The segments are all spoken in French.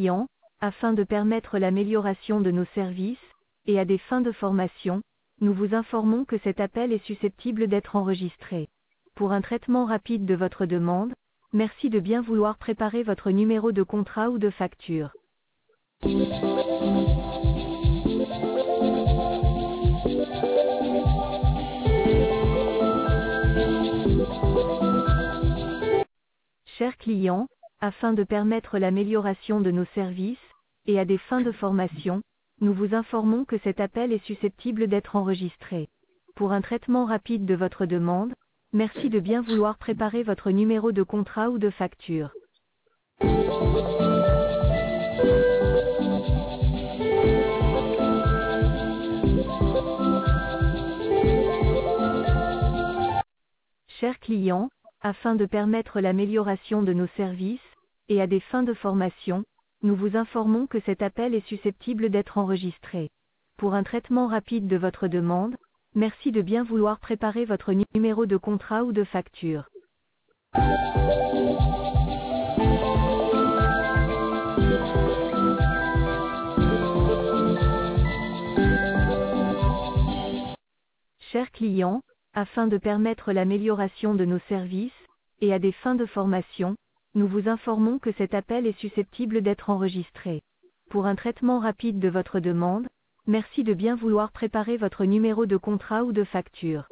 clients, afin de permettre l'amélioration de nos services, et à des fins de formation, nous vous informons que cet appel est susceptible d'être enregistré. Pour un traitement rapide de votre demande, merci de bien vouloir préparer votre numéro de contrat ou de facture. Chers clients, afin de permettre l'amélioration de nos services, et à des fins de formation, nous vous informons que cet appel est susceptible d'être enregistré. Pour un traitement rapide de votre demande, merci de bien vouloir préparer votre numéro de contrat ou de facture. Chers clients, afin de permettre l'amélioration de nos services, et à des fins de formation, nous vous informons que cet appel est susceptible d'être enregistré. Pour un traitement rapide de votre demande, merci de bien vouloir préparer votre numéro de contrat ou de facture. Chers clients, afin de permettre l'amélioration de nos services, et à des fins de formation, nous vous informons que cet appel est susceptible d'être enregistré. Pour un traitement rapide de votre demande, merci de bien vouloir préparer votre numéro de contrat ou de facture.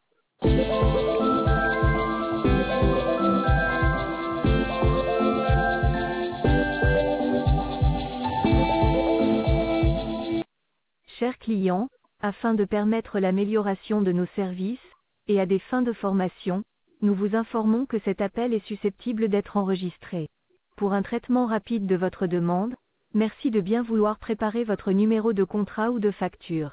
Chers clients, afin de permettre l'amélioration de nos services, et à des fins de formation, nous vous informons que cet appel est susceptible d'être enregistré. Pour un traitement rapide de votre demande, merci de bien vouloir préparer votre numéro de contrat ou de facture.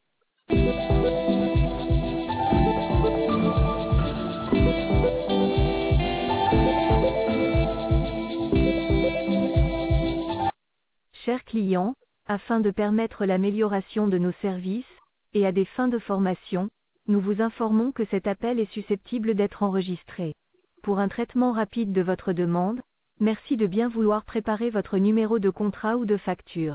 Chers clients, afin de permettre l'amélioration de nos services, et à des fins de formation, nous vous informons que cet appel est susceptible d'être enregistré. Pour un traitement rapide de votre demande, merci de bien vouloir préparer votre numéro de contrat ou de facture.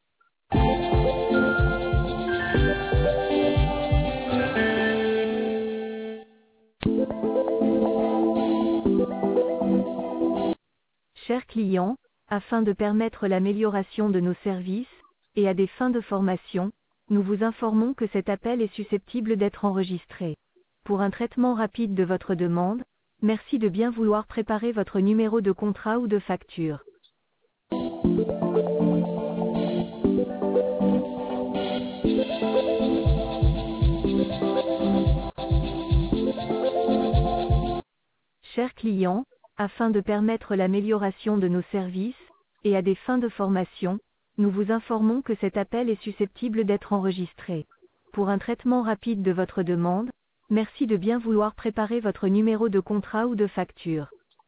Chers clients, afin de permettre l'amélioration de nos services, et à des fins de formation, nous vous informons que cet appel est susceptible d'être enregistré. Pour un traitement rapide de votre demande, merci de bien vouloir préparer votre numéro de contrat ou de facture. Chers clients, afin de permettre l'amélioration de nos services, et à des fins de formation, nous vous informons que cet appel est susceptible d'être enregistré. Pour un traitement rapide de votre demande, merci de bien vouloir préparer votre numéro de contrat ou de facture.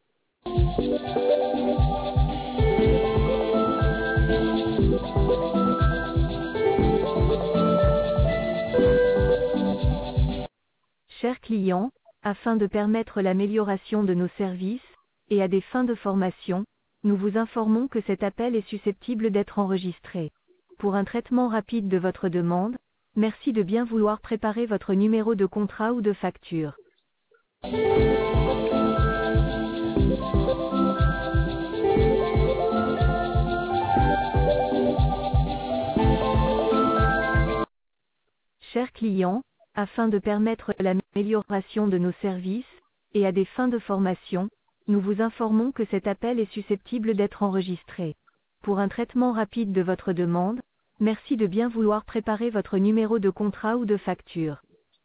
Chers clients, afin de permettre l'amélioration de nos services, et à des fins de formation, nous vous informons que cet appel est susceptible d'être enregistré. Pour un traitement rapide de votre demande, merci de bien vouloir préparer votre numéro de contrat ou de facture. Chers clients, afin de permettre l'amélioration de nos services, et à des fins de formation, nous vous informons que cet appel est susceptible d'être enregistré. Pour un traitement rapide de votre demande, merci de bien vouloir préparer votre numéro de contrat ou de facture.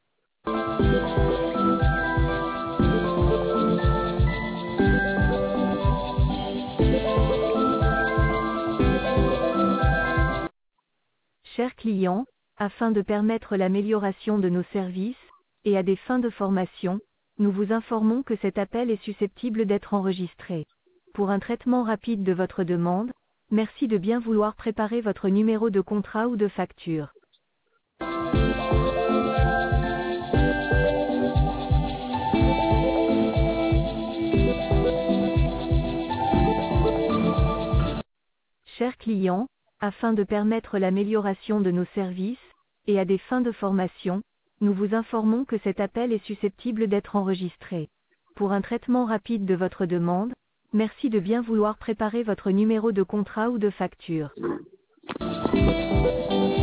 Chers clients, afin de permettre l'amélioration de nos services, et à des fins de formation, nous vous informons que cet appel est susceptible d'être enregistré. Pour un traitement rapide de votre demande, merci de bien vouloir préparer votre numéro de contrat ou de facture. Chers clients, afin de permettre l'amélioration de nos services, et à des fins de formation, nous vous informons que cet appel est susceptible d'être enregistré. Pour un traitement rapide de votre demande, merci de bien vouloir préparer votre numéro de contrat ou de facture.